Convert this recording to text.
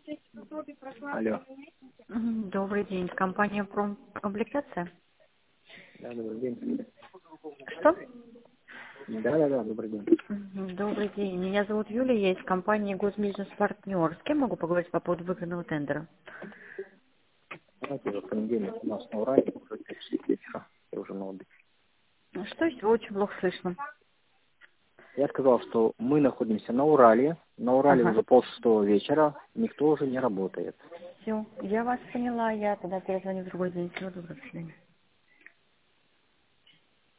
Алло. Добрый день. Компания «Промкомплектация». Да, добрый день. Что? Да, добрый день. Добрый день. Меня зовут Юлия, я из компании «Госбизнес Партнер». С кем могу поговорить по поводу выигранного тендера? Знаете, уже в понедельник у нас на Урале, уже 5 часов вечера, я уже на отдыхе. Что еще? Очень плохо слышно. Я сказал, что мы находимся на Урале Ага. уже 5:30 вечера, никто уже не работает. Все, я вас поняла, я тогда перезвоню в другой день. Всего доброго, до свидания.